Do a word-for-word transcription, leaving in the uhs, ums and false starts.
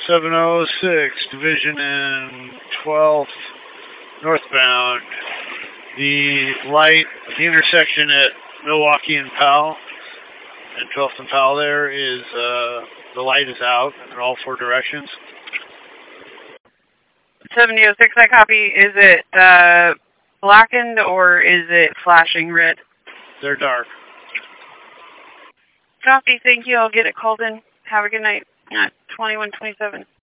seven oh six, Division and twelfth northbound. The light, the intersection at Milwaukee and Powell, and twelfth and Powell there is, uh, the light is out in all four directions. seventy oh six, I copy. Is it uh, blackened or is it flashing red? They're dark. Copy, thank you. I'll get it called in. Have a good night. At twenty-one twenty-seven.